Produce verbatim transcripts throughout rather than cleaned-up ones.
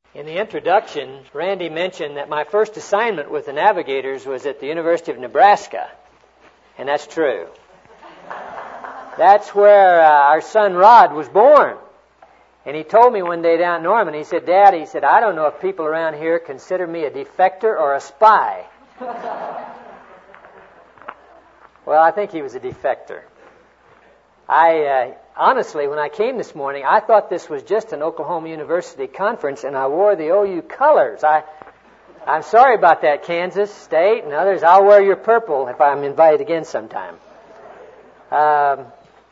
In the introduction, Randy mentioned that my first assignment with the Navigators was at the University of Nebraska, and that's true. That's where uh, our son Rod was born. And he told me one day down in Norman, he said, Dad, he said, I don't know if people around here consider me a defector or a spy. Well, I think he was a defector. I uh, honestly, when I came this morning, I thought this was just an Oklahoma University conference, and I wore the O U colors. I, I'm sorry about that, Kansas State and others. I'll wear your purple if I'm invited again sometime. Um,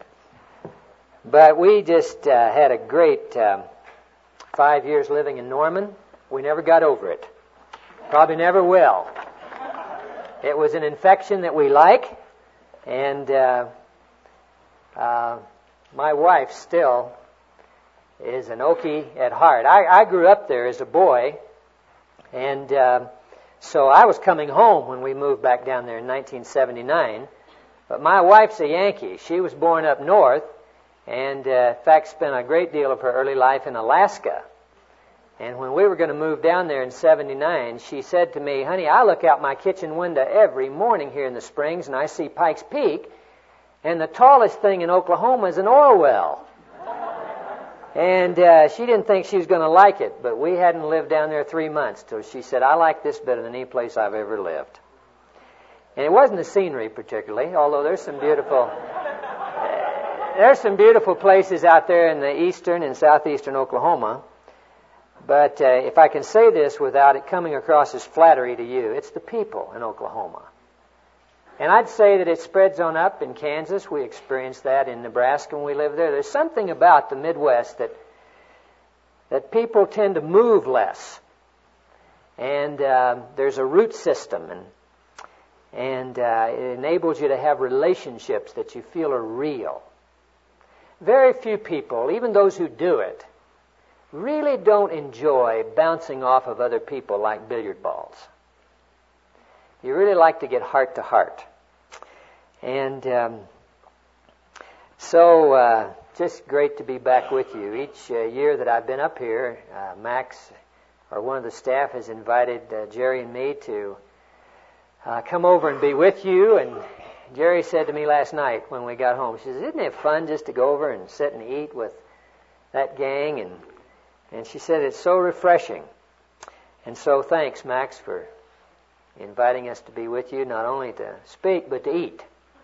but we just uh, had a great um, five years living in Norman. We never got over it. Probably never will. It was an infection that we like, and uh, uh, my wife still is an Okie at heart. I, I grew up there as a boy, and uh, so I was coming home when we moved back down there in nineteen seventy-nine. But my wife's a Yankee. She was born up north, and uh, in fact spent a great deal of her early life in Alaska. And when we were going to move down there in seventy-nine, she said to me, honey, I look out my kitchen window every morning here in the Springs, and I see Pikes Peak, and the tallest thing in Oklahoma is an oil well. And uh, she didn't think she was going to like it, but we hadn't lived down there three months till she said, I like this better than any place I've ever lived. And it wasn't the scenery particularly, although there's some beautiful... Uh, there's some beautiful places out there in the eastern and southeastern Oklahoma. But uh, if I can say this without it coming across as flattery to you, it's the people in Oklahoma. And I'd say that it spreads on up in Kansas. We experienced that in Nebraska when we lived there. There's something about the Midwest that that people tend to move less. And uh, there's a root system, and and uh, it enables you to have relationships that you feel are real. Very few people, even those who do it, really don't enjoy bouncing off of other people like billiard balls. You really like to get heart to heart. And um, so, uh, just great to be back with you. Each uh, year that I've been up here, uh, Max, or one of the staff, has invited uh, Jerry and me to uh, come over and be with you. And Jerry said to me last night when we got home, she says, isn't it fun just to go over and sit and eat with that gang? And, and she said, it's so refreshing. And so thanks, Max, for inviting us to be with you, not only to speak, but to eat.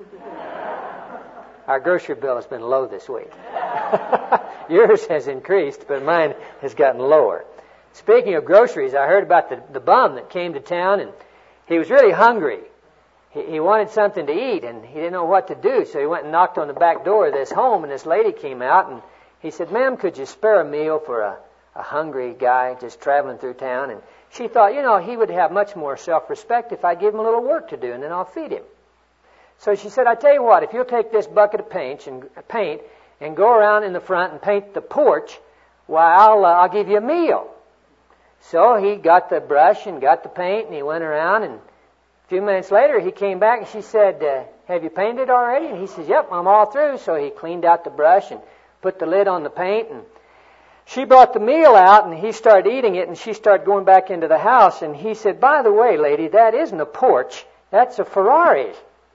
Our grocery bill has been low this week. Yours has increased, but mine has gotten lower. Speaking of groceries, I heard about the, the bum that came to town, and he was really hungry. He, he wanted something to eat, and he didn't know what to do, so he went and knocked on the back door of this home, and this lady came out, and he said, ma'am, could you spare a meal for a, a hungry guy just traveling through town? And she thought, you know, he would have much more self-respect if I give him a little work to do, and then I'll feed him. So she said, I tell you what, if you'll take this bucket of paint and paint and go around in the front and paint the porch, why, I'll, uh, I'll give you a meal. So he got the brush and got the paint, and he went around, and a few minutes later he came back, and she said, uh, have you painted already? And he says, yep, I'm all through. So he cleaned out the brush and put the lid on the paint, and she brought the meal out, and he started eating it, and she started going back into the house, and he said, by the way, lady, that isn't a porch, that's a Ferrari.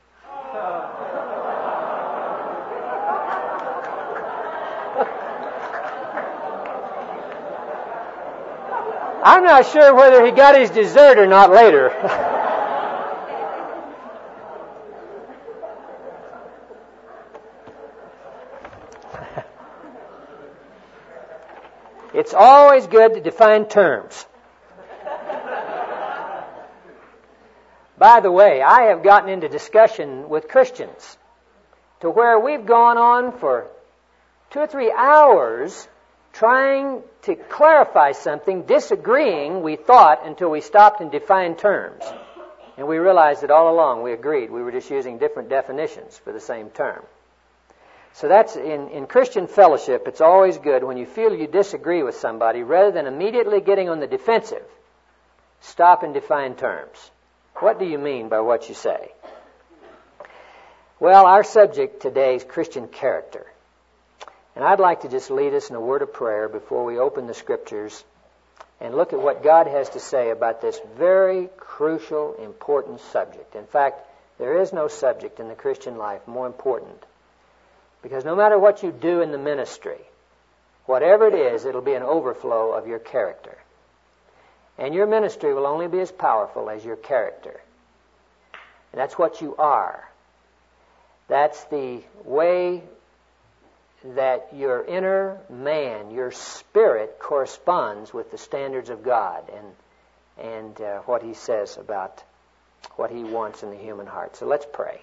I'm not sure whether he got his dessert or not later. It's always good to define terms. By the way, I have gotten into discussion with Christians to where we've gone on for two or three hours trying to clarify something, disagreeing, we thought, until we stopped and defined terms. And we realized that all along we agreed. We were just using different definitions for the same term. So that's, in, in Christian fellowship, it's always good when you feel you disagree with somebody, rather than immediately getting on the defensive, stop and define terms. What do you mean by what you say? Well, our subject today is Christian character. And I'd like to just lead us in a word of prayer before we open the Scriptures and look at what God has to say about this very crucial, important subject. In fact, there is no subject in the Christian life more important. Because no matter what you do in the ministry, whatever it is, it'll be an overflow of your character. And your ministry will only be as powerful as your character. And that's what you are. That's the way that your inner man, your spirit, corresponds with the standards of God and, and uh, what He says about what He wants in the human heart. So let's pray.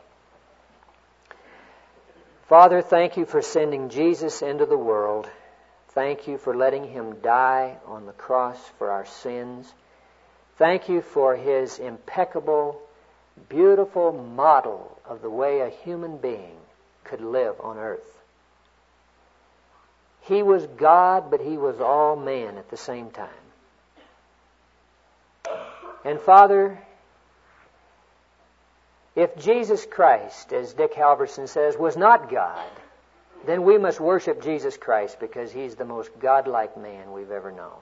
Father, thank You for sending Jesus into the world. Thank You for letting Him die on the cross for our sins. Thank You for His impeccable, beautiful model of the way a human being could live on earth. He was God, but He was all man at the same time. And Father, if Jesus Christ, as Dick Halverson says, was not God, then we must worship Jesus Christ because He's the most godlike man we've ever known.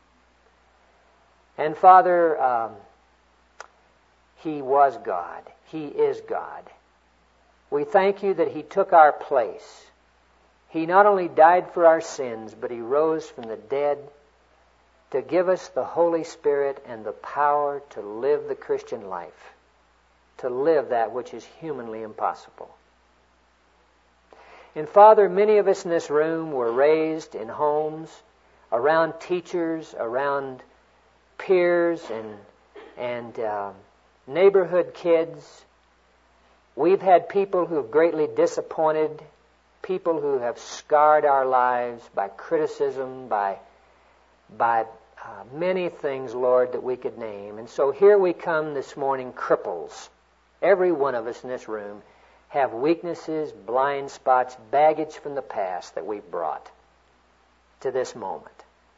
And Father, um, He was God. He is God. We thank You that He took our place. He not only died for our sins, but He rose from the dead to give us the Holy Spirit and the power to live the Christian life, to live that which is humanly impossible. And Father, many of us in this room were raised in homes, around teachers, around peers, and, and uh, neighborhood kids. We've had people who have greatly disappointed, people who have scarred our lives by criticism, by, by uh, many things, Lord, that we could name. And so here we come this morning, cripples. Every one of us in this room have weaknesses, blind spots, baggage from the past that we've brought to this moment.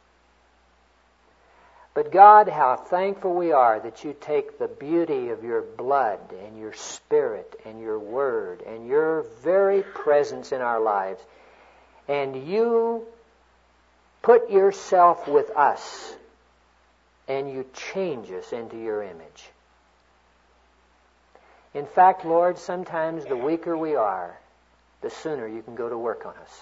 But God, how thankful we are that You take the beauty of Your blood and Your Spirit and Your Word and Your very presence in our lives, and You put Yourself with us and You change us into Your image. In fact, Lord, sometimes the weaker we are, the sooner You can go to work on us.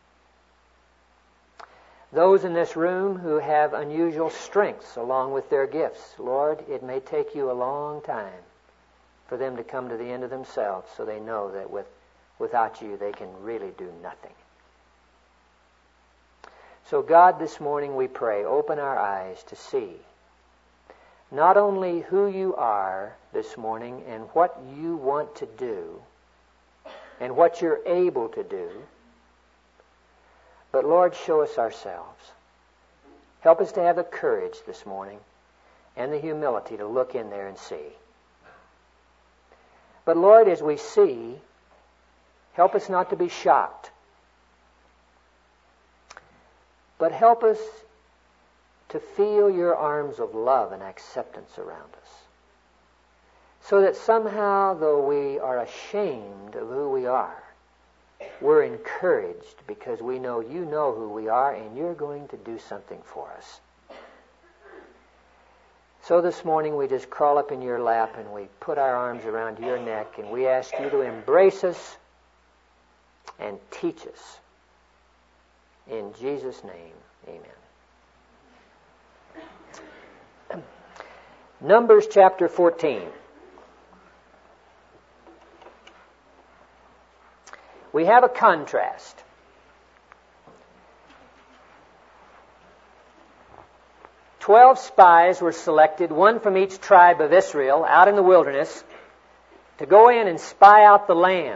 Those in this room who have unusual strengths along with their gifts, Lord, it may take You a long time for them to come to the end of themselves so they know that with, without You they can really do nothing. So God, this morning we pray, open our eyes to see not only who You are this morning and what You want to do and what You're able to do, but Lord, show us ourselves. Help us to have the courage this morning and the humility to look in there and see. But Lord, as we see, help us not to be shocked. But help us to feel Your arms of love and acceptance around us. So that somehow, though we are ashamed of who we are, we're encouraged because we know You know who we are and You're going to do something for us. So this morning we just crawl up in Your lap and we put our arms around Your neck and we ask You to embrace us and teach us. In Jesus' name, amen. Numbers chapter fourteen. We have a contrast. Twelve spies were selected, one from each tribe of Israel, out in the wilderness, to go in and spy out the land,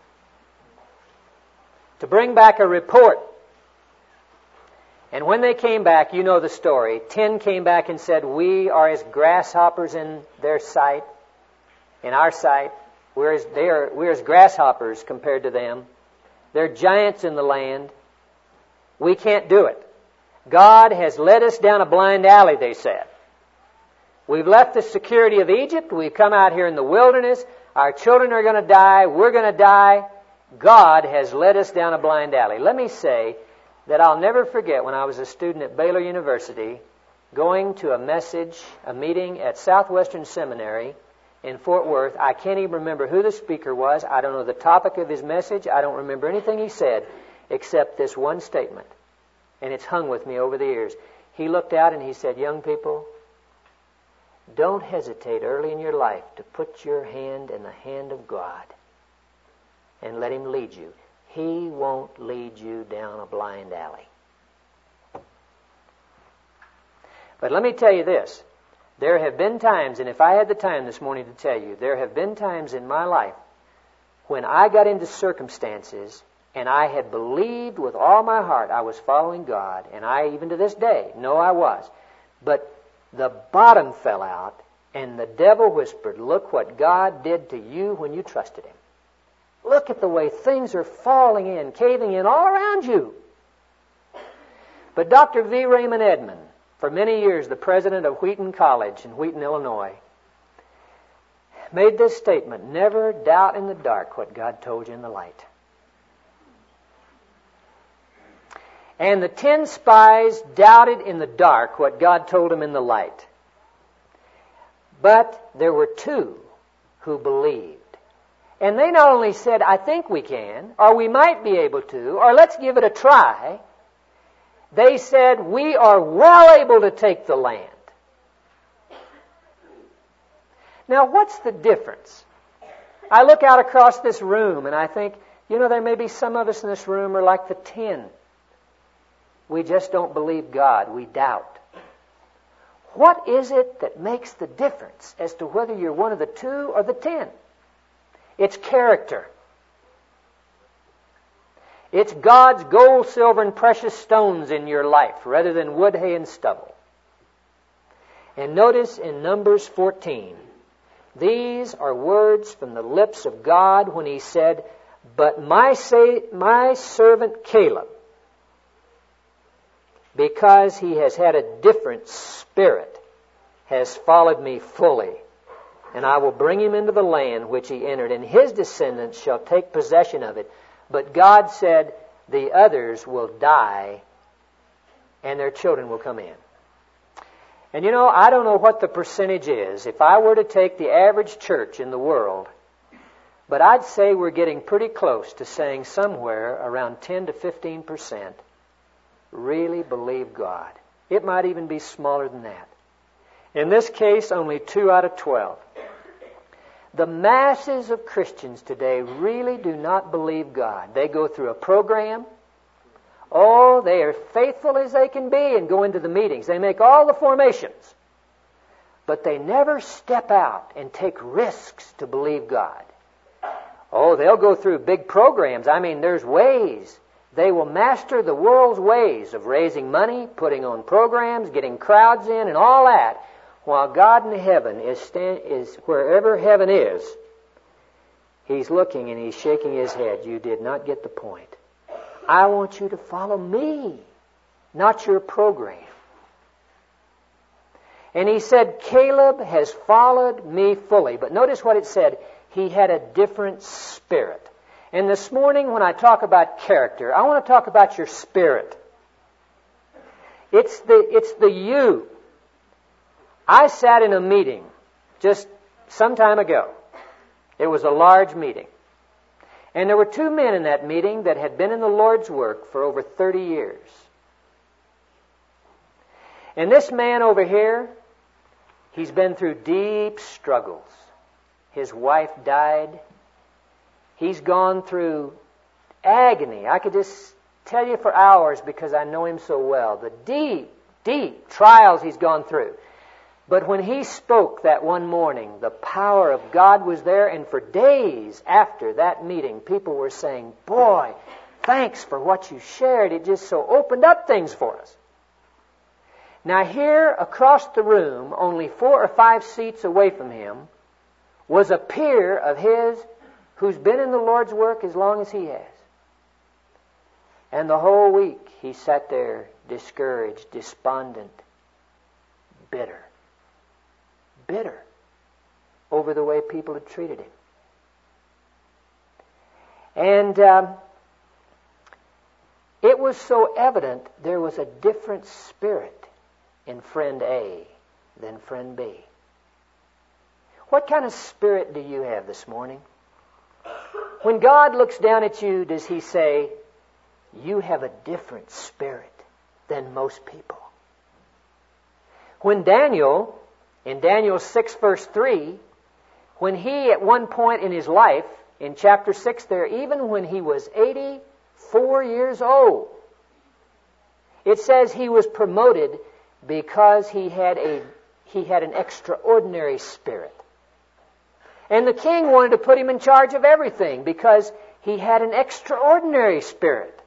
to bring back a report. And when they came back, you know the story, ten came back and said, we are as grasshoppers in their sight, in our sight. We're as, they are, we're as grasshoppers compared to them. They're giants in the land. We can't do it. God has led us down a blind alley, they said. We've left the security of Egypt. We've come out here in the wilderness. Our children are going to die. We're going to die. God has led us down a blind alley. Let me say that I'll never forget when I was a student at Baylor University going to a message, a meeting at Southwestern Seminary in Fort Worth. I can't even remember who the speaker was. I don't know the topic of his message. I don't remember anything he said except this one statement. And it's hung with me over the years. He looked out and he said, "Young people, don't hesitate early in your life to put your hand in the hand of God and let Him lead you. He won't lead you down a blind alley." But let me tell you this. There have been times, and if I had the time this morning to tell you, there have been times in my life when I got into circumstances and I had believed with all my heart I was following God, and I, even to this day, know I was. But the bottom fell out, and the devil whispered, "Look what God did to you when you trusted Him. Look at the way things are falling in, caving in all around you." But Doctor V. Raymond Edman, for many years the president of Wheaton College in Wheaton, Illinois, made this statement: "Never doubt in the dark what God told you in the light." And the ten spies doubted in the dark what God told them in the light. But there were two who believed. And they not only said, "I think we can," or "we might be able to," or "let's give it a try." They said, "We are well able to take the land." Now, what's the difference? I look out across this room and I think, you know, there may be some of us in this room are like the ten. We just don't believe God. We doubt. What is it that makes the difference as to whether you're one of the two or the ten? It's character. It's God's gold, silver, and precious stones in your life rather than wood, hay, and stubble. And notice in Numbers fourteen, these are words from the lips of God when He said, "But my, say, my servant Caleb, because he has had a different spirit, has followed me fully. And I will bring him into the land which he entered, and his descendants shall take possession of it." But God said, "The others will die, and their children will come in." And you know, I don't know what the percentage is. If I were to take the average church in the world, but I'd say we're getting pretty close to saying somewhere around ten to fifteen percent really believe God. It might even be smaller than that. In this case, only two out of twelve. The masses of Christians today really do not believe God. They go through a program. Oh, they are faithful as they can be and go into the meetings. They make all the formations. But they never step out and take risks to believe God. Oh, they'll go through big programs. I mean, there's ways. They will master the world's ways of raising money, putting on programs, getting crowds in, and all that. While God in heaven is, stand, is wherever heaven is, He's looking and He's shaking His head. You did not get the point. I want you to follow me, not your program. And He said, "Caleb has followed me fully." But notice what it said. He had a different spirit. And this morning when I talk about character, I want to talk about your spirit. It's the, it's the you. I sat in a meeting just some time ago. It was a large meeting. And there were two men in that meeting that had been in the Lord's work for over thirty years. And this man over here, he's been through deep struggles. His wife died. He's gone through agony. I could just tell you for hours because I know him so well. The deep, deep trials he's gone through. But when he spoke that one morning, the power of God was there, and for days after that meeting, people were saying, "Boy, thanks for what you shared. It just so opened up things for us." Now here, across the room, only four or five seats away from him, was a peer of his who's been in the Lord's work as long as he has. And the whole week, he sat there discouraged, despondent, bitter. Bitter over the way people had treated him. And um, it was so evident there was a different spirit in friend A than friend B? What kind of spirit do you have this morning? When God looks down at you, does He say, you have a different spirit than most people? When Daniel, in Daniel six verse three, when he at one point in his life, in chapter six there, even when he was eighty-four years old, it says he was promoted because he had a he had an extraordinary spirit. And the king wanted to put him in charge of everything because he had an extraordinary spirit.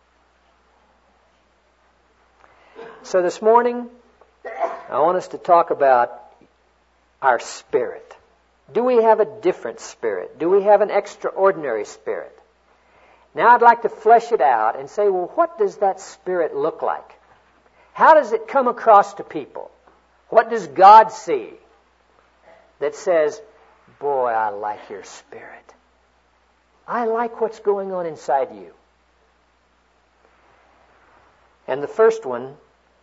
So this morning, I want us to talk about our spirit. Do we have a different spirit? Do we have an extraordinary spirit? Now I'd like to flesh it out and say, well, what does that spirit look like? How does it come across to people? What does God see that says, boy, I like your spirit. I like what's going on inside you. And the first one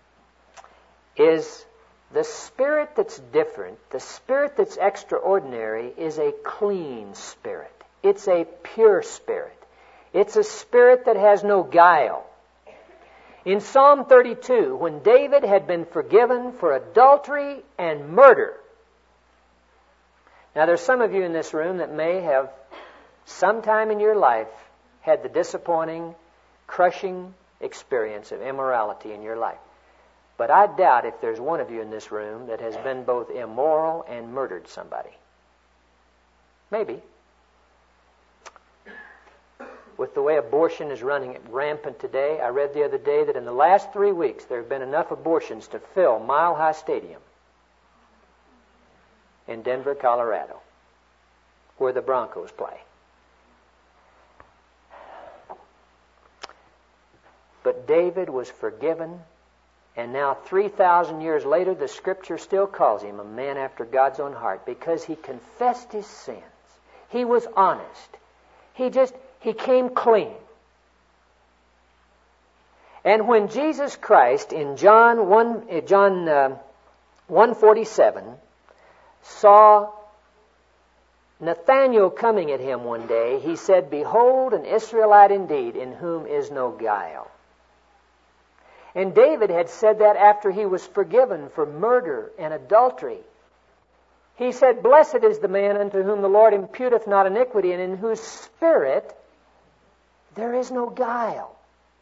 is the spirit that's different, the spirit that's extraordinary, is a clean spirit. It's a pure spirit. It's a spirit that has no guile. In Psalm thirty-two, when David had been forgiven for adultery and murder. Now there's some of you in this room that may have sometime in your life had the disappointing, crushing experience of immorality in your life. But I doubt if there's one of you in this room that has been both immoral and murdered somebody. Maybe. With the way abortion is running rampant today, I read the other day that in the last three weeks there have been enough abortions to fill Mile High Stadium in Denver, Colorado, where the Broncos play. But David was forgiven, and now three thousand years later the Scripture still calls him a man after God's own heart because he confessed his sins. He was honest. He just, he came clean. And when Jesus Christ in John one, John uh, one forty-seven saw Nathanael coming at him one day, he said, "Behold, an Israelite indeed, in whom is no guile." And David had said that after he was forgiven for murder and adultery. He said, "Blessed is the man unto whom the Lord imputeth not iniquity, and in whose spirit there is no guile."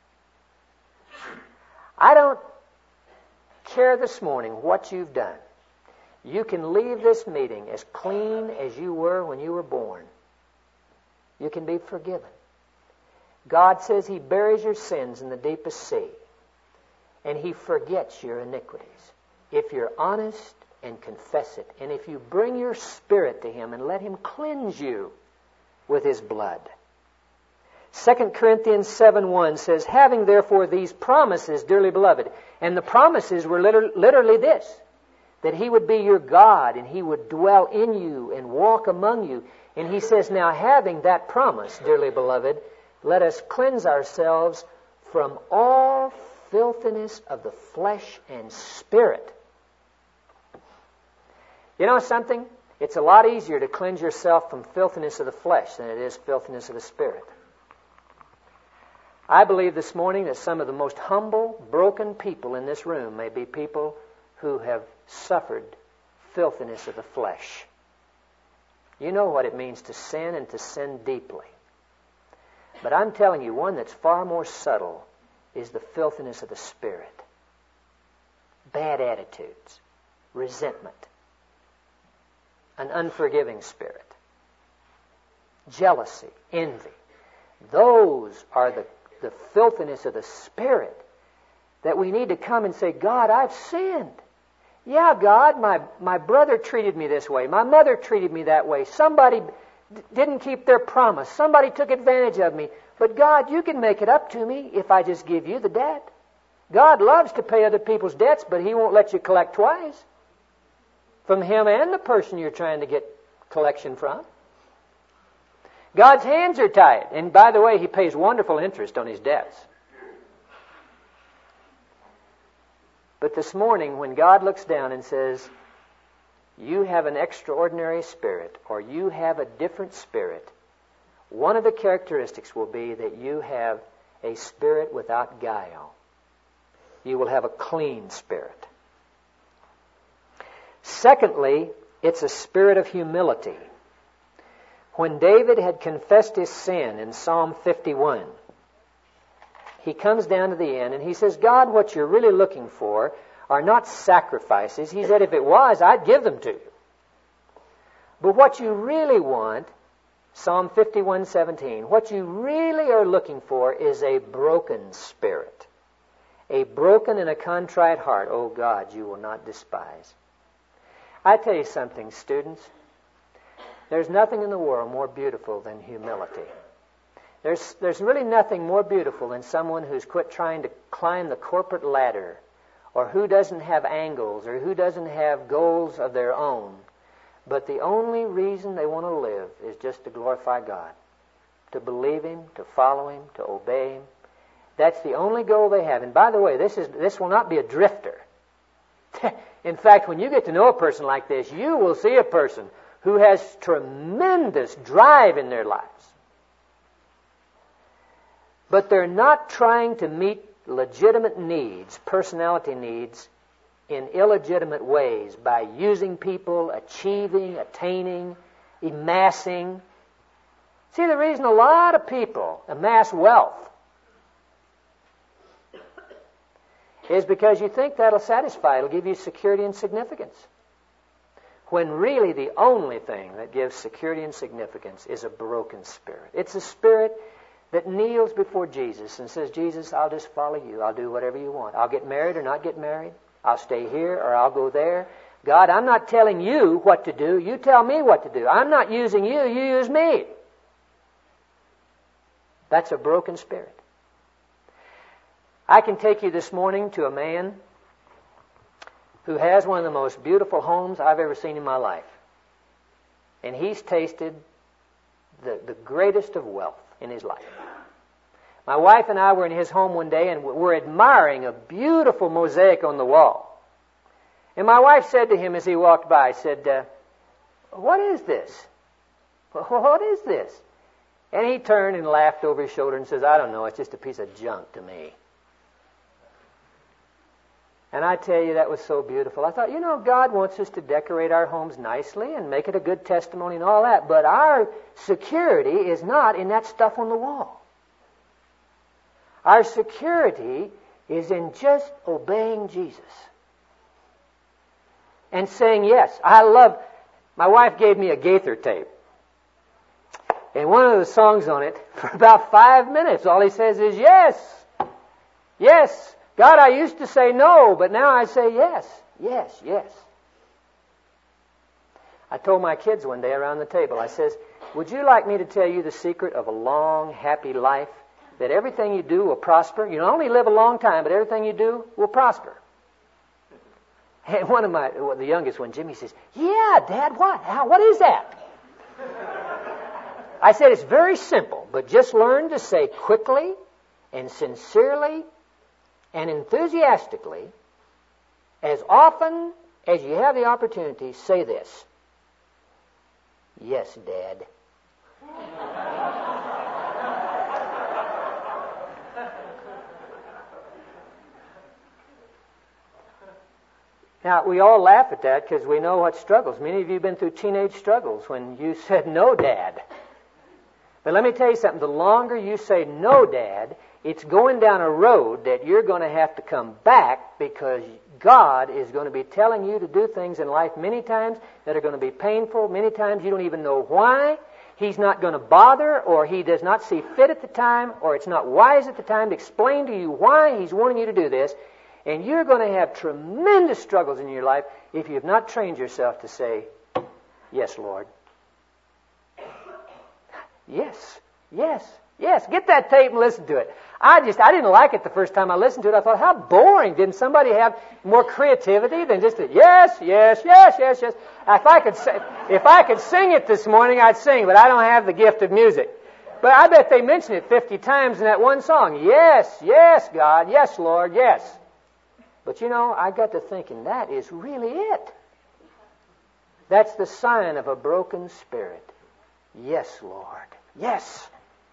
I don't care this morning what you've done. You can leave this meeting as clean as you were when you were born. You can be forgiven. God says He buries your sins in the deepest sea, and He forgets your iniquities. If you're honest and confess it, and if you bring your spirit to Him and let Him cleanse you with His blood. Second Corinthians seven one says, "Having therefore these promises, dearly beloved," and the promises were liter- literally this, that He would be your God and He would dwell in you and walk among you. And He says, now having that promise, dearly beloved, let us cleanse ourselves from all filthiness of the flesh and spirit. You know something? It's a lot easier to cleanse yourself from filthiness of the flesh than it is filthiness of the spirit. I believe this morning that some of the most humble, broken people in this room may be people who have suffered filthiness of the flesh. You know what it means to sin and to sin deeply. But I'm telling you, one that's far more subtle is the filthiness of the spirit. Bad attitudes, resentment, an unforgiving spirit, jealousy, envy. Those are the, the filthiness of the spirit that we need to come and say, God, I've sinned. Yeah, God, my, my brother treated me this way. My mother treated me that way. Somebody d- didn't keep their promise. Somebody took advantage of me. But God, you can make it up to me if I just give you the debt. God loves to pay other people's debts, but He won't let you collect twice. From Him and the person you're trying to get collection from. God's hands are tied. And by the way, He pays wonderful interest on His debts. But this morning, when God looks down and says, you have an extraordinary spirit, or you have a different spirit, one of the characteristics will be that you have a spirit without guile. You will have a clean spirit. Secondly, it's a spirit of humility. When David had confessed his sin in Psalm fifty-one, he comes down to the end and he says, God, what you're really looking for are not sacrifices. He said, if it was, I'd give them to you. But what you really want, Psalm fifty-one seventeen, what you really are looking for is a broken spirit. A broken and a contrite heart, oh God, you will not despise. I tell you something, students. There's nothing in the world more beautiful than humility. There's, there's really nothing more beautiful than someone who's quit trying to climb the corporate ladder, or who doesn't have angles, or who doesn't have goals of their own. But the only reason they want to live is just to glorify God, to believe Him, to follow Him, to obey Him. That's the only goal they have. And by the way, this is this will not be a drifter. In fact, when you get to know a person like this, you will see a person who has tremendous drive in their lives. But they're not trying to meet legitimate needs, personality needs, in illegitimate ways by using people, achieving, attaining, amassing. See, the reason a lot of people amass wealth is because you think that'll satisfy, it'll give you security and significance. When really the only thing that gives security and significance is a broken spirit. It's a spirit that kneels before Jesus and says, Jesus, I'll just follow you. I'll do whatever you want. I'll get married or not get married. I'll stay here or I'll go there. God, I'm not telling you what to do. You tell me what to do. I'm not using you. You use me. That's a broken spirit. I can take you this morning to a man who has one of the most beautiful homes I've ever seen in my life. And he's tasted the, the greatest of wealth in his life. My wife and I were in his home one day and we're admiring a beautiful mosaic on the wall. And my wife said to him as he walked by, said, uh, what is this? What is this? And he turned and laughed over his shoulder and says, I don't know, it's just a piece of junk to me. And I tell you, that was so beautiful. I thought, you know, God wants us to decorate our homes nicely and make it a good testimony and all that, but our security is not in that stuff on the wall. Our security is in just obeying Jesus and saying yes. I love, my wife gave me a Gaither tape. And one of the songs on it, for about five minutes, all he says is yes, yes. God, I used to say no, but now I say yes, yes, yes. I told my kids one day around the table, I says, would you like me to tell you the secret of a long, happy life? That everything you do will prosper. You only live a long time, but everything you do will prosper. And one of my, the youngest one, Jimmy, says, yeah, Dad, what? How, what is that? I said, it's very simple, but just learn to say quickly and sincerely and enthusiastically, as often as you have the opportunity, say this. Yes, Dad. Now, we all laugh at that because we know what struggles. Many of you have been through teenage struggles when you said no, Dad. But let me tell you something. The longer you say no, Dad, it's going down a road that you're going to have to come back because God is going to be telling you to do things in life many times that are going to be painful. Many times you don't even know why. He's not going to bother, or He does not see fit at the time, or it's not wise at the time to explain to you why He's wanting you to do this. And you're going to have tremendous struggles in your life if you have not trained yourself to say, yes, Lord. Yes, yes, yes. Get that tape and listen to it. I just, I didn't like it the first time I listened to it. I thought, how boring. Didn't somebody have more creativity than just a yes, yes, yes, yes, yes? If I could say, if I could sing it this morning, I'd sing, but I don't have the gift of music. But I bet they mentioned it fifty times in that one song. Yes, yes, God, yes, Lord, yes. But you know, I got to thinking, that is really it. That's the sign of a broken spirit. Yes, Lord. Yes.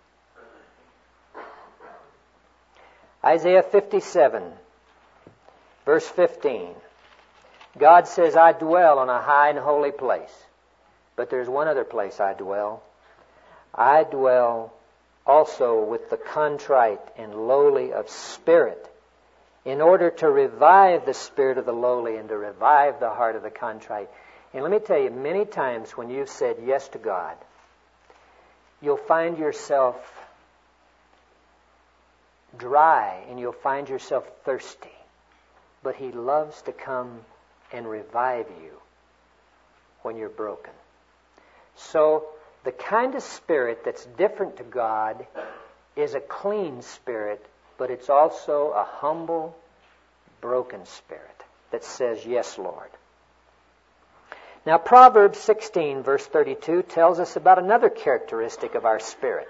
Isaiah fifty-seven, verse fifteen. God says, I dwell on a high and holy place. But there's one other place I dwell. I dwell also with the contrite and lowly of spirit, in order to revive the spirit of the lowly and to revive the heart of the contrite. And let me tell you, many times when you've said yes to God, you'll find yourself dry and you'll find yourself thirsty. But He loves to come and revive you when you're broken. So the kind of spirit that's different to God is a clean spirit, but it's also a humble, broken spirit that says, yes, Lord. Now, Proverbs sixteen, verse thirty-two, tells us about another characteristic of our spirit.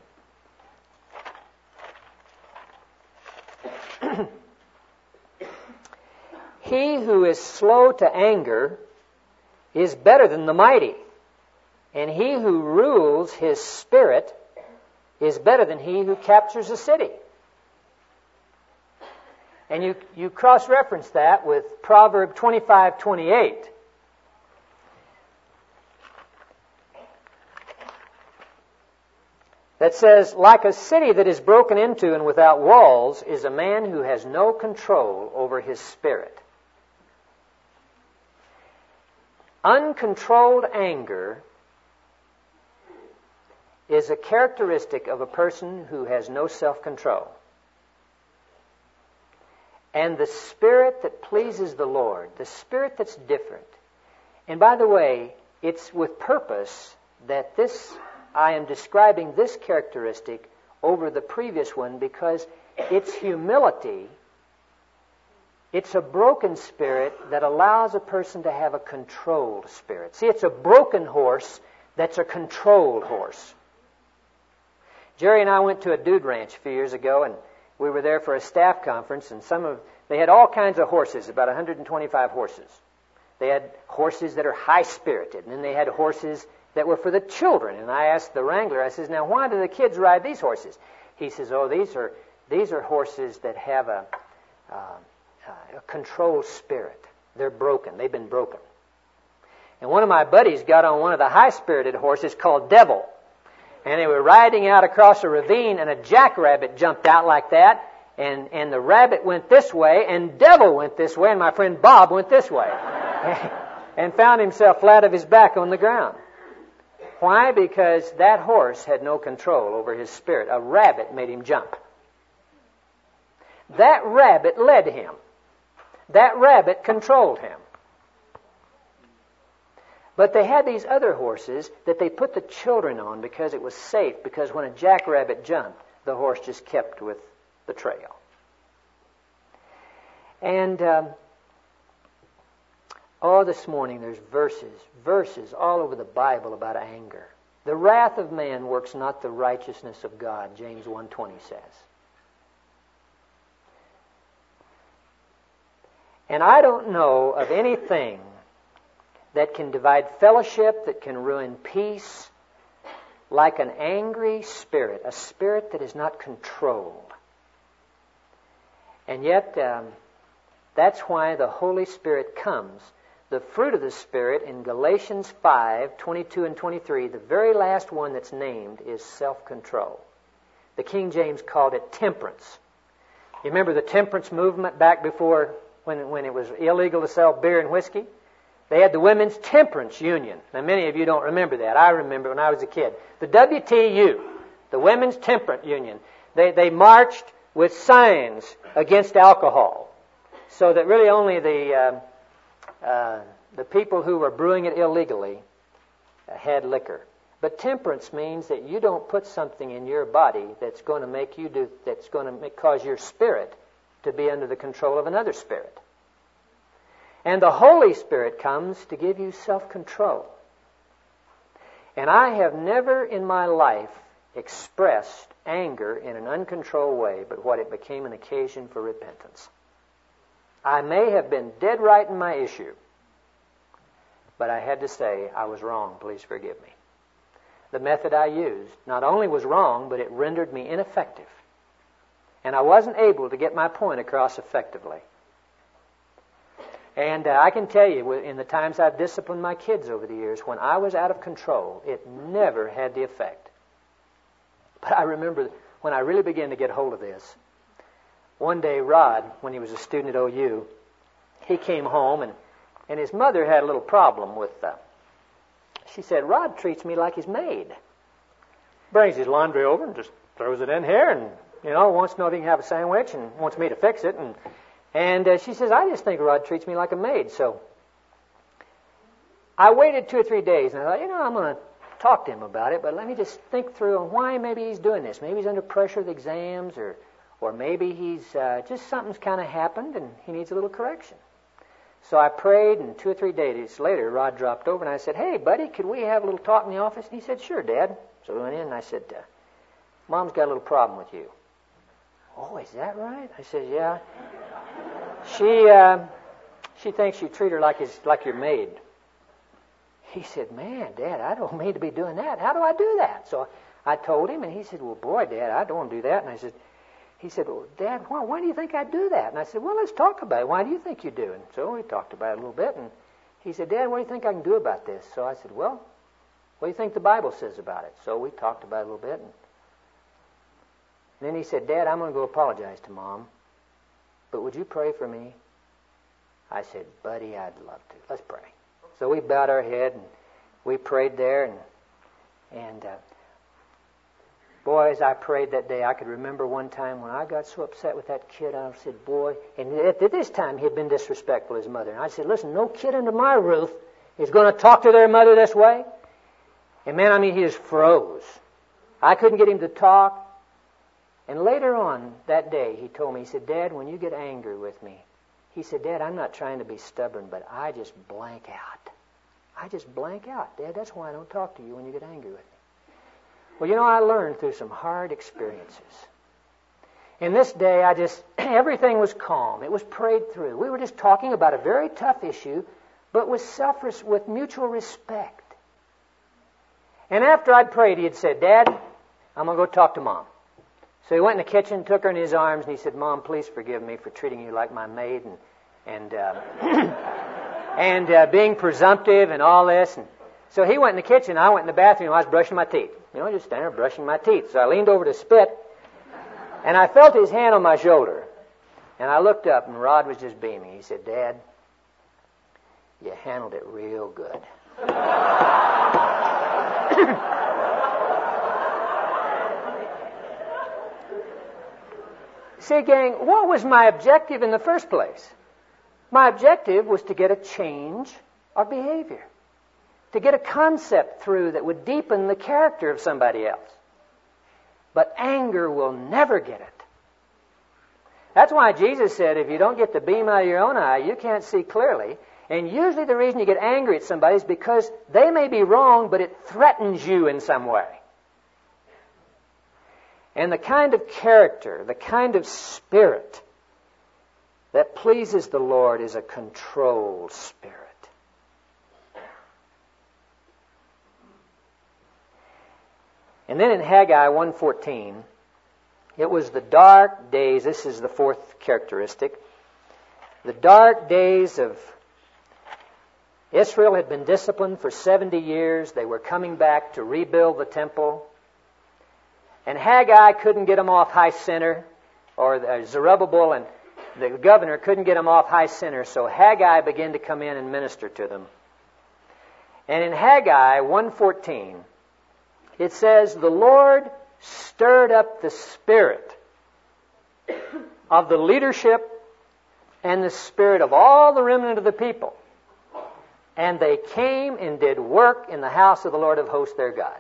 He who is slow to anger is better than the mighty, and he who rules his spirit is better than he who captures a city. And you, you cross-reference that with Proverbs twenty-five twenty-eight. That says, like a city that is broken into and without walls is a man who has no control over his spirit. Uncontrolled anger is a characteristic of a person who has no self-control. And the spirit that pleases the Lord, the spirit that's different. And by the way, it's with purpose that this, I am describing this characteristic over the previous one because it's humility. It's a broken spirit that allows a person to have a controlled spirit. See, it's a broken horse that's a controlled horse. Jerry and I went to a dude ranch a few years ago, and we were there for a staff conference, and some of they had all kinds of horses, about one hundred twenty-five horses. They had horses that are high-spirited, and then they had horses that were for the children. And I asked the wrangler, I says, now why do the kids ride these horses? He says, oh, these are these are horses that have a, uh, a controlled spirit. They're broken. They've been broken. And one of my buddies got on one of the high-spirited horses called Devil. And they were riding out across a ravine, and a jackrabbit jumped out like that, and, and the rabbit went this way, and Devil went this way, and my friend Bob went this way, and found himself flat of his back on the ground. Why? Because that horse had no control over his spirit. A rabbit made him jump. That rabbit led him. That rabbit controlled him. But they had these other horses that they put the children on because it was safe, because when a jackrabbit jumped, the horse just kept with the trail. And, um, oh, this morning there's verses, verses all over the Bible about anger. The wrath of man works not the righteousness of God, James one twenty says. And I don't know of anything that can divide fellowship, that can ruin peace, like an angry spirit, a spirit that is not controlled. And yet, um, that's why the Holy Spirit comes. The fruit of the Spirit in Galatians five, twenty-two and twenty-three, the very last one that's named is self-control. The King James called it temperance. You remember the temperance movement back before when, when it was illegal to sell beer and whiskey? They had the Women's Temperance Union. Now, many of you don't remember that. I remember when I was a kid. The W T U, the Women's Temperance Union, they, they marched with signs against alcohol, so that really only the uh, uh, the people who were brewing it illegally uh, had liquor. But temperance means that you don't put something in your body that's going to make you do that's going to make, cause your spirit to be under the control of another spirit. And the Holy Spirit comes to give you self-control. And I have never in my life expressed anger in an uncontrolled way, but what it became an occasion for repentance. I may have been dead right in my issue, but I had to say I was wrong. Please forgive me. The method I used not only was wrong, but it rendered me ineffective. And I wasn't able to get my point across effectively. And uh, I can tell you, in the times I've disciplined my kids over the years, when I was out of control, it never had the effect. But I remember when I really began to get hold of this, one day Rod, when he was a student at O U, he came home and, and his mother had a little problem with, uh, she said, Rod treats me like his maid. Brings his laundry over and just throws it in here and, you know, wants to know if he can have a sandwich and wants me to fix it. And And uh, she says, I just think Rod treats me like a maid. So I waited two or three days, and I thought, you know, I'm going to talk to him about it, but let me just think through on why maybe he's doing this. Maybe he's under pressure with exams, or or maybe he's uh, just something's kind of happened, and he needs a little correction. So I prayed, and two or three days later, Rod dropped over, and I said, hey, buddy, could we have a little talk in the office? And he said, sure, Dad. So we went in, and I said, uh, Mom's got a little problem with you. Oh, is that right? I said, yeah. She uh, she thinks you treat her like his, like your maid. He said, man, Dad, I don't mean to be doing that. How do I do that? So I told him, and he said, well, boy, Dad, I don't want to do that. And I said, he said, well, Dad, why, why do you think I do that? And I said, well, let's talk about it. Why do you think you do? And so we talked about it a little bit, and he said, Dad, what do you think I can do about this? So I said, well, what do you think the Bible says about it? So we talked about it a little bit, and then he said, Dad, I'm going to go apologize to Mom, but would you pray for me? I said, buddy, I'd love to. Let's pray. So we bowed our head, and we prayed there, and and uh, boy, as I prayed that day, I could remember one time when I got so upset with that kid, I said, boy, and at this time he had been disrespectful to his mother. And I said, listen, no kid under my roof is going to talk to their mother this way. And man, I mean, he just froze. I couldn't get him to talk. And later on that day, he told me, he said, Dad, when you get angry with me, he said, Dad, I'm not trying to be stubborn, but I just blank out. I just blank out. Dad, that's why I don't talk to you when you get angry with me. Well, you know, I learned through some hard experiences. In this day, I just, everything was calm. It was prayed through. We were just talking about a very tough issue, but with self, with mutual respect. And after I'd prayed, he had said, Dad, I'm going to go talk to Mom. So he went in the kitchen, took her in his arms, and he said, Mom, please forgive me for treating you like my maid and and uh, and uh, being presumptive and all this. And so he went in the kitchen, I went in the bathroom, and I was brushing my teeth. You know, just standing there brushing my teeth. So I leaned over to spit, and I felt his hand on my shoulder. And I looked up, and Rod was just beaming. He said, Dad, you handled it real good. See, gang, what was my objective in the first place? My objective was to get a change of behavior, to get a concept through that would deepen the character of somebody else. But anger will never get it. That's why Jesus said, if you don't get the beam out of your own eye, you can't see clearly. And usually the reason you get angry at somebody is because they may be wrong, but it threatens you in some way. And the kind of character, the kind of spirit that pleases the Lord is a controlled spirit. And then in Haggai one fourteen, it was the dark days, this is the fourth characteristic, the dark days of Israel had been disciplined for seventy years. They were coming back to rebuild the temple. And Haggai couldn't get them off high center, or Zerubbabel and the governor couldn't get them off high center, so Haggai began to come in and minister to them. And in Haggai one fourteen, it says, the Lord stirred up the spirit of the leadership and the spirit of all the remnant of the people. And they came and did work in the house of the Lord of hosts their God.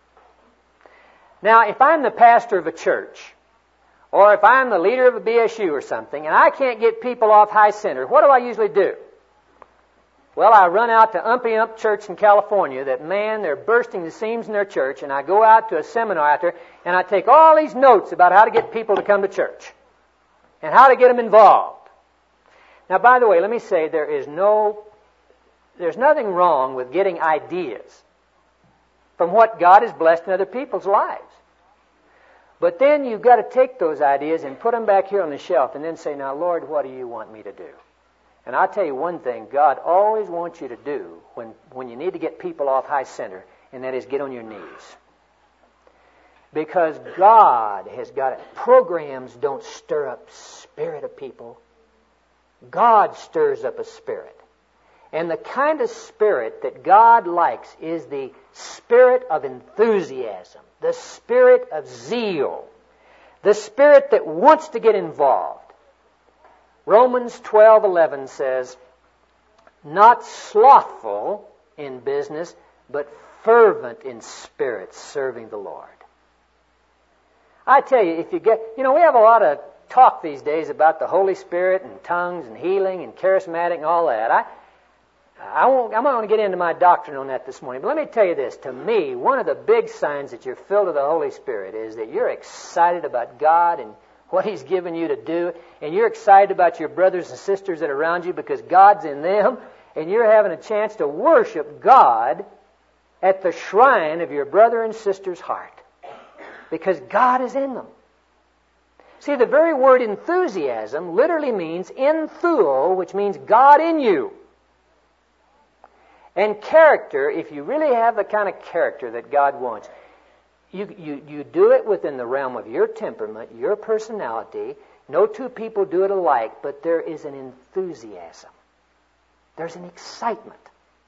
Now, if I'm the pastor of a church, or if I'm the leader of a B S U or something, and I can't get people off high center, what do I usually do? Well, I run out to Umpy Ump Church in California that, man, they're bursting the seams in their church, and I go out to a seminar out there, and I take all these notes about how to get people to come to church, and how to get them involved. Now, by the way, let me say there is no, there's nothing wrong with getting ideas from what God has blessed in other people's lives. But then you've got to take those ideas and put them back here on the shelf and then say, now, Lord, what do you want me to do? And I'll tell you one thing God always wants you to do when, when you need to get people off high center, and that is get on your knees. Because God has got it. Programs don't stir up spirit of people. God stirs up a spirit. And the kind of spirit that God likes is the spirit of enthusiasm, the spirit of zeal, the spirit that wants to get involved. Romans twelve eleven says, not slothful in business, but fervent in spirit, serving the Lord. I tell you, if you get, you know, we have a lot of talk these days about the Holy Spirit and tongues and healing and charismatic and all that. I, I won't, I'm not going to get into my doctrine on that this morning, but let me tell you this. To me, one of the big signs that you're filled with the Holy Spirit is that you're excited about God and what He's given you to do, and you're excited about your brothers and sisters that are around you because God's in them, and you're having a chance to worship God at the shrine of your brother and sister's heart because God is in them. See, the very word enthusiasm literally means enthuo, which means God in you. And character, if you really have the kind of character that God wants, you, you, you do it within the realm of your temperament, your personality. No two people do it alike, but there is an enthusiasm. There's an excitement.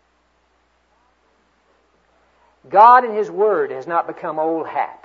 God and His Word has not become old hat.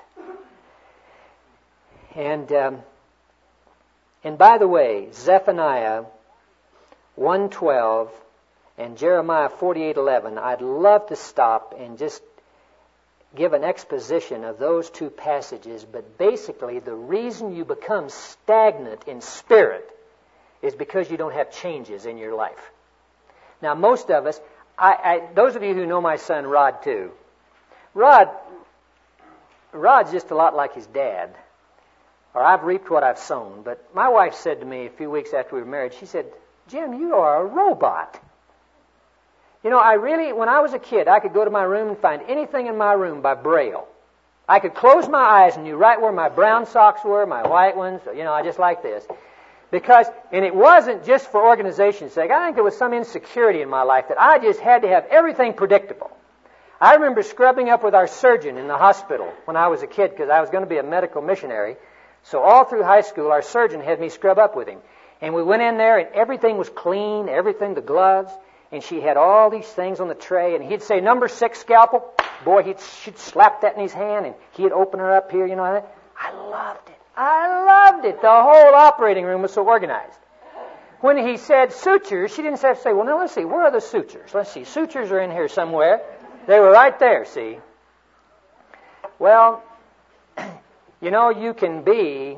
And, um, and by the way, Zephaniah one twelve and Jeremiah forty-eight eleven, I'd love to stop and just give an exposition of those two passages, but basically the reason you become stagnant in spirit is because you don't have changes in your life. Now, most of us, I, I, those of you who know my son Rod too, Rod, Rod's just a lot like his dad, or I've reaped what I've sown. But my wife said to me a few weeks after we were married, she said, Jim, you are a robot. You know, I really, when I was a kid, I could go to my room and find anything in my room by Braille. I could close my eyes and knew right where my brown socks were, my white ones, you know, I just like this. Because, and it wasn't just for organization's sake. I think there was some insecurity in my life that I just had to have everything predictable. I remember scrubbing up with our surgeon in the hospital when I was a kid because I was going to be a medical missionary. So all through high school, our surgeon had me scrub up with him. And we went in there and everything was clean, everything, the gloves. And she had all these things on the tray, and he'd say, number six scalpel. Boy, he'd, she'd slap that in his hand, and he'd open her up here, you know. I loved it. I loved it. The whole operating room was so organized. When he said sutures, she didn't have to say, well, now let's see, where are the sutures? Let's see, sutures are in here somewhere. They were right there, see. Well, you know, you can be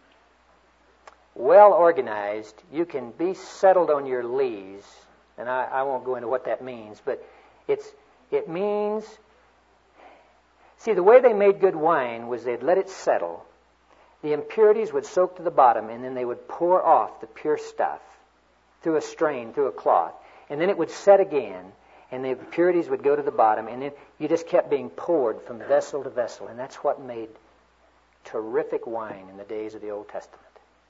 well organized. You can be settled on your lees. And I, I won't go into what that means, but it's it means, see, the way they made good wine was they'd let it settle. The impurities would soak to the bottom, and then they would pour off the pure stuff through a strain, through a cloth. And then it would set again, and the impurities would go to the bottom, and then you just kept being poured from vessel to vessel. And that's what made terrific wine in the days of the Old Testament.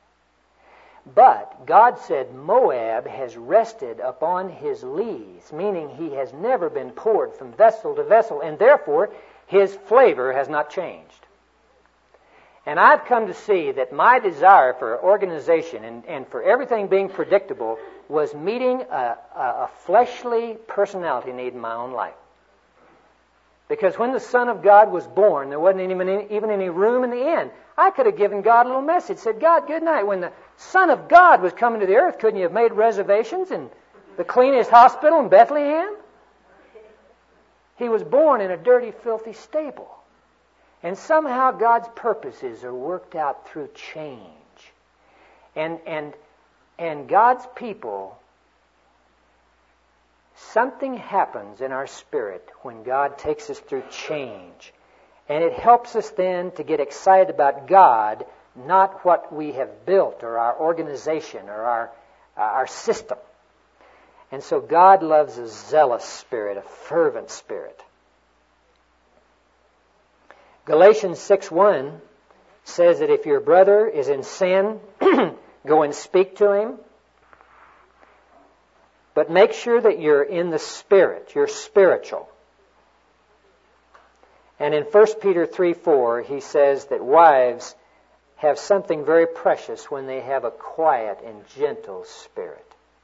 But God said Moab has rested upon his lees, meaning he has never been poured from vessel to vessel, and therefore his flavor has not changed. And I've come to see that my desire for organization and, and for everything being predictable was meeting a, a, a fleshly personality need in my own life. Because when the Son of God was born, there wasn't even any, even any room in the inn. I could have given God a little message, said, God, good night. When the Son of God was coming to the earth, couldn't you have made reservations in the cleanest hospital in Bethlehem? He was born in a dirty, filthy stable. And somehow God's purposes are worked out through change. And, and, and God's people, something happens in our spirit when God takes us through change. And it helps us then to get excited about God, not what we have built or our organization or our, our system. And so God loves a zealous spirit, a fervent spirit. Galatians six one says that if your brother is in sin, go and speak to him. But make sure that you're in the Spirit, you're spiritual. And in First Peter three four, he says that wives have something very precious when they have a quiet and gentle spirit.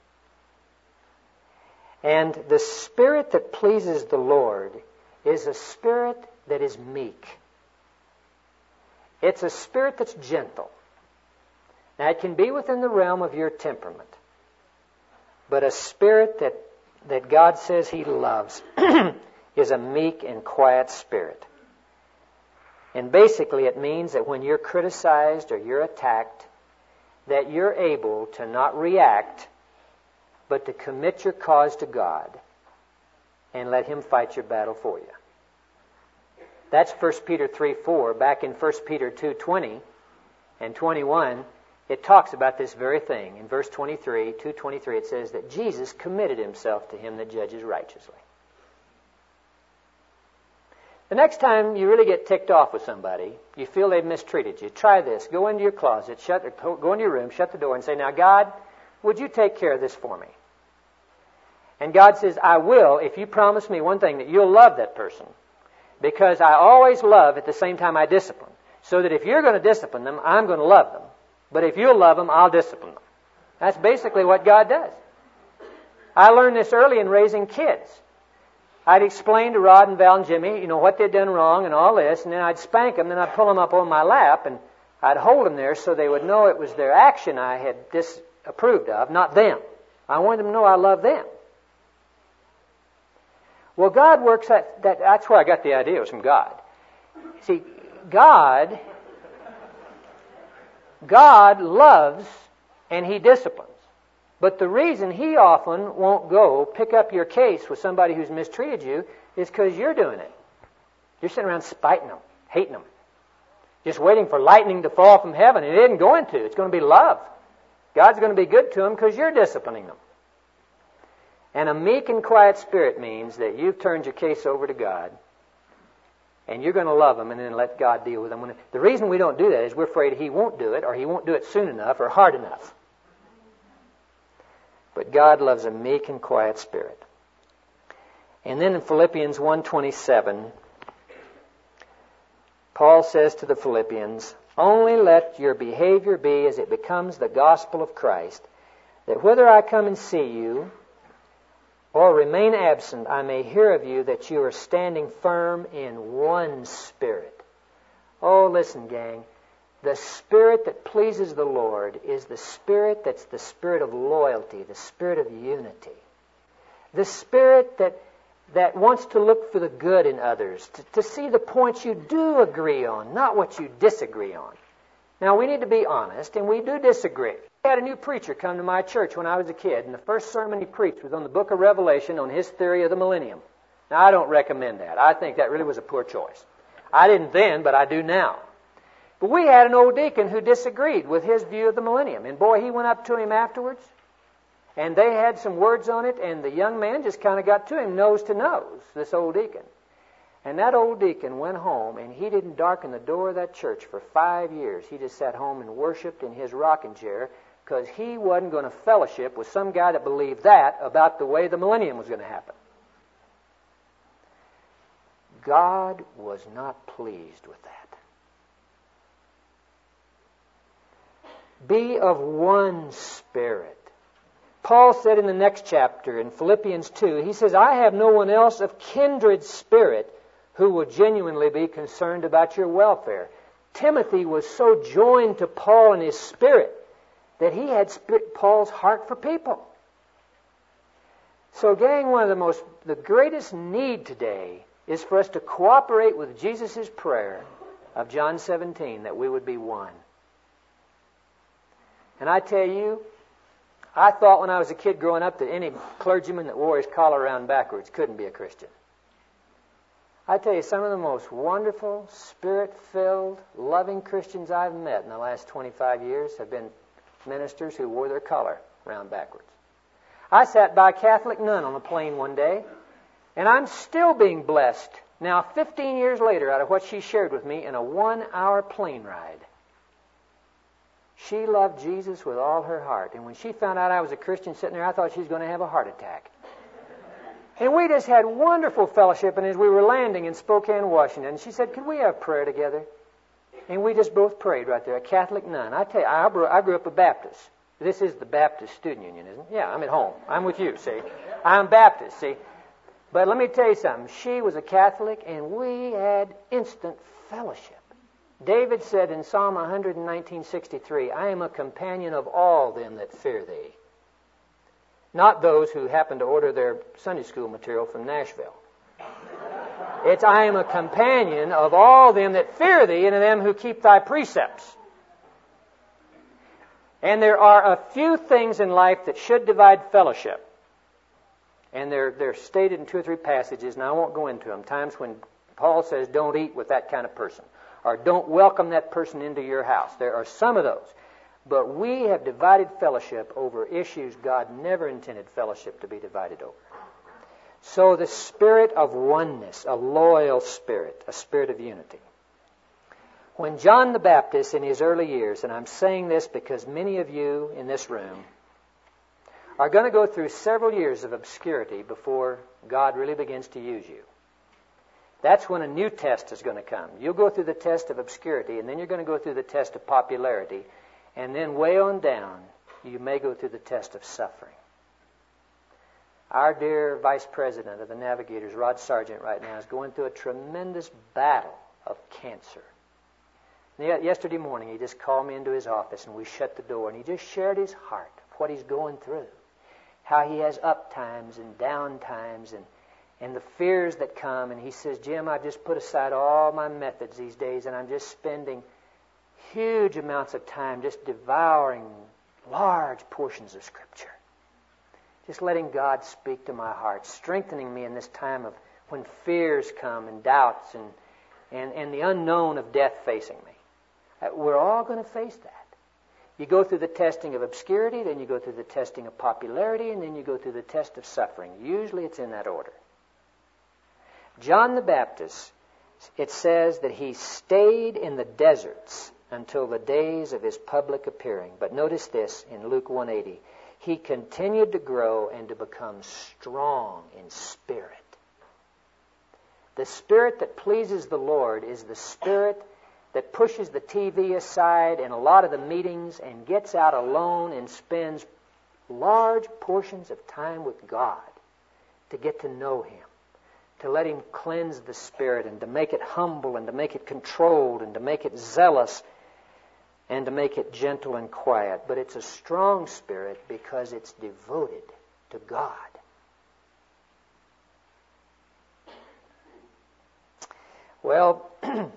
And the spirit that pleases the Lord is a spirit that is meek. It's a spirit that's gentle. Now, it can be within the realm of your temperament. But a spirit that, that God says He loves is a meek and quiet spirit. And basically it means that when you're criticized or you're attacked, that you're able to not react, but to commit your cause to God and let Him fight your battle for you. That's First Peter three four. Back in First Peter two twenty and twenty-one, it talks about this very thing. In verse twenty-three, two twenty-three, it says that Jesus committed Himself to Him that judges righteously. The next time you really get ticked off with somebody, you feel they've mistreated you, try this. Go into your closet, shut, go into your room, shut the door, and say, now, God, would you take care of this for me? And God says, I will, if you promise me one thing, that you'll love that person. Because I always love at the same time I discipline. So that if you're going to discipline them, I'm going to love them. But if you'll love them, I'll discipline them. That's basically what God does. I learned this early in raising kids. I'd explain to Rod and Val and Jimmy, you know, what they'd done wrong and all this, and then I'd spank them, then I'd pull them up on my lap, and I'd hold them there so they would know it was their action I had disapproved of, not them. I wanted them to know I love them. Well, God works at that. That's where I got the idea. It was from God. See, God, God loves and He disciplines. But the reason He often won't go pick up your case with somebody who's mistreated you is because you're doing it. You're sitting around spiting them, hating them, just waiting for lightning to fall from heaven. It isn't going to. It's going to be love. God's going to be good to them because you're disciplining them. And a meek and quiet spirit means that you've turned your case over to God and you're going to love them and then let God deal with them. When, the reason we don't do that is we're afraid He won't do it or He won't do it soon enough or hard enough. But God loves a meek and quiet spirit. And then in Philippians one twenty-seven, Paul says to the Philippians, only let your behavior be as it becomes the gospel of Christ, that whether I come and see you or remain absent, I may hear of you that you are standing firm in one spirit. Oh, listen, gang. The spirit that pleases the Lord is the spirit that's the spirit of loyalty, the spirit of unity. The spirit that, that wants to look for the good in others, to, to see the points you do agree on, not what you disagree on. Now, we need to be honest, and we do disagree. I had a new preacher come to my church when I was a kid, and the first sermon he preached was on the book of Revelation on his theory of the millennium. Now, I don't recommend that. I think that really was a poor choice. I didn't then, but I do now. But we had an old deacon who disagreed with his view of the millennium. And boy, he went up to him afterwards, and they had some words on it, and the young man just kind of got to him nose to nose, this old deacon. And that old deacon went home, and he didn't darken the door of that church for five years. He just sat home and worshiped in his rocking chair because he wasn't going to fellowship with some guy that believed that about the way the millennium was going to happen. God was not pleased with that. Be of one spirit. Paul said in the next chapter, in Philippians two, he says, I have no one else of kindred spirit who will genuinely be concerned about your welfare. Timothy was so joined to Paul in his spirit that he had Paul's heart for people. So, gang, one of the most, the greatest need today is for us to cooperate with Jesus' prayer of John seventeen, that we would be one. And I tell you, I thought when I was a kid growing up that any clergyman that wore his collar around backwards couldn't be a Christian. I tell you, some of the most wonderful, spirit-filled, loving Christians I've met in the last twenty-five years have been ministers who wore their collar round backwards. I sat by a Catholic nun on a plane one day, and I'm still being blessed now fifteen years later out of what she shared with me in a one-hour plane ride. She loved Jesus with all her heart, and when she found out I was a Christian sitting there, I thought she was going to have a heart attack. And we just had wonderful fellowship, and as we were landing in Spokane, Washington, she said, "Could we have prayer together?" And we just both prayed right there, a Catholic nun. I tell you, I grew, I grew up a Baptist. This is the Baptist Student Union, isn't it? Yeah, I'm at home. I'm with you, see. I'm Baptist, see. But let me tell you something. She was a Catholic, and we had instant fellowship. David said in Psalm one nineteen sixty-three, "I am a companion of all them that fear thee." Not those who happen to order their Sunday school material from Nashville. It's, "I am a companion of all them that fear thee, and of them who keep thy precepts." And there are a few things in life that should divide fellowship. And they're, they're stated in two or three passages, and I won't go into them. Times when Paul says, don't eat with that kind of person, or don't welcome that person into your house. There are some of those. But we have divided fellowship over issues God never intended fellowship to be divided over. So the spirit of oneness, a loyal spirit, a spirit of unity. When John the Baptist in his early years, and I'm saying this because many of you in this room are going to go through several years of obscurity before God really begins to use you. That's when a new test is going to come. You'll go through the test of obscurity, and then you're going to go through the test of popularity, and then way on down, you may go through the test of suffering. Our dear Vice President of the Navigators, Rod Sargent, right now is going through a tremendous battle of cancer. Yesterday morning, he just called me into his office, and we shut the door, and he just shared his heart of what he's going through, how he has up times and down times, and, and the fears that come. And he says, "Jim, I've just put aside all my methods these days, and I'm just spending huge amounts of time just devouring large portions of Scripture. Just letting God speak to my heart, strengthening me in this time of when fears come and doubts and, and, and the unknown of death facing me." Uh, we're all going to face that. You go through the testing of obscurity, then you go through the testing of popularity, and then you go through the test of suffering. Usually it's in that order. John the Baptist, it says that he stayed in the deserts until the days of his public appearing. But notice this in Luke one eighty. He continued to grow and to become strong in spirit. The spirit that pleases the Lord is the spirit that pushes the T V aside in a lot of the meetings and gets out alone and spends large portions of time with God to get to know Him, to let Him cleanse the spirit and to make it humble and to make it controlled and to make it zealous and to make it gentle and quiet. But it's a strong spirit because it's devoted to God. Well,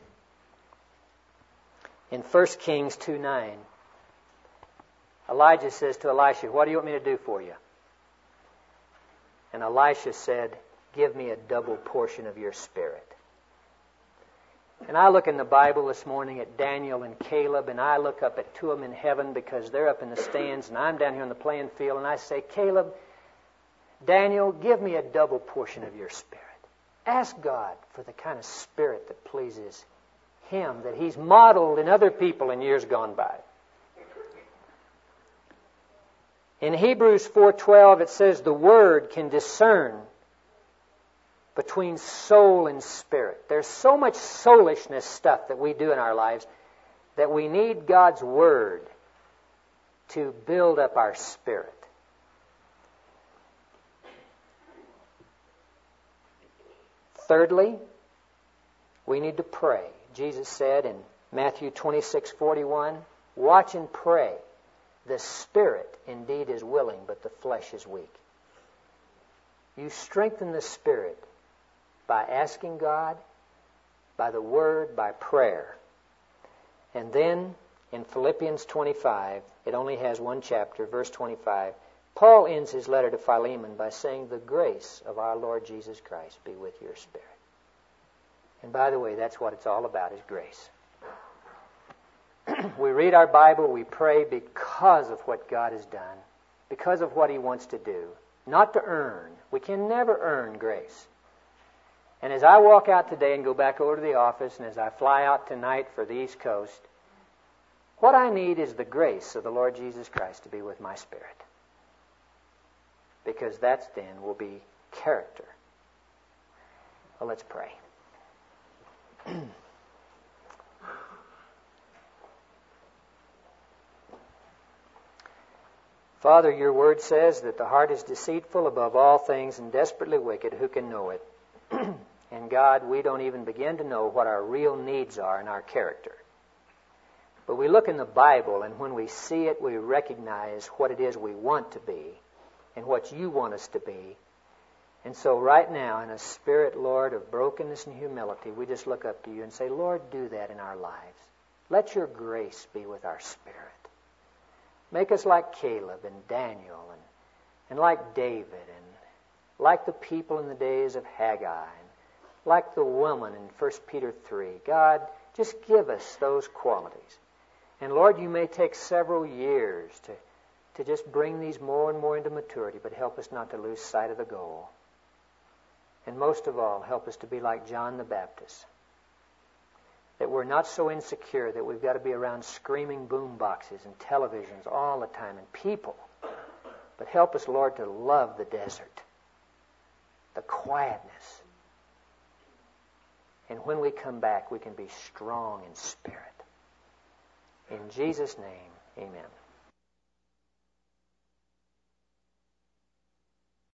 in First Kings two nine, Elijah says to Elisha, "What do you want me to do for you?" And Elisha said, "Give me a double portion of your spirit." And I look in the Bible this morning at Daniel and Caleb, and I look up at two of them in heaven because they're up in the stands, and I'm down here on the playing field, and I say, "Caleb, Daniel, give me a double portion of your spirit." Ask God for the kind of spirit that pleases Him, that He's modeled in other people in years gone by. In Hebrews four twelve, it says the Word can discern between soul and spirit. There's so much soulishness stuff that we do in our lives that we need God's Word to build up our spirit. Thirdly, we need to pray. Jesus said in Matthew twenty-six forty-one, "Watch and pray. The spirit indeed is willing, but the flesh is weak." You strengthen the spirit by asking God, by the Word, by prayer. And then in Philippians twenty-five, it only has one chapter, verse twenty-five, Paul ends his letter to Philemon by saying, "The grace of our Lord Jesus Christ be with your spirit." And by the way, that's what it's all about, is grace. We read our Bible, we pray because of what God has done. because of what He wants to do, not to earn. We can never earn grace. And as I walk out today and go back over to the office, and as I fly out tonight for the East Coast, what I need is the grace of the Lord Jesus Christ to be with my spirit. Because that then will be character. Well, let's pray. Father, your word says that the heart is deceitful above all things and desperately wicked. Who can know it? And God, we don't even begin to know what our real needs are in our character. But we look in the Bible, and when we see it, we recognize what it is we want to be and what you want us to be. And so right now, in a spirit, Lord, of brokenness and humility, we just look up to you and say, Lord, do that in our lives. Let your grace be with our spirit. Make us like Caleb and Daniel and, and like David and like the people in the days of Haggai and like the woman in First Peter three. God, just give us those qualities. And Lord, you may take several years to, to just bring these more and more into maturity, but help us not to lose sight of the goal. And most of all, help us to be like John the Baptist. That we're not so insecure that we've got to be around screaming boom boxes and televisions all the time and people. But help us, Lord, to love the desert, the quietness. And when we come back, we can be strong in spirit. In Jesus' name, amen.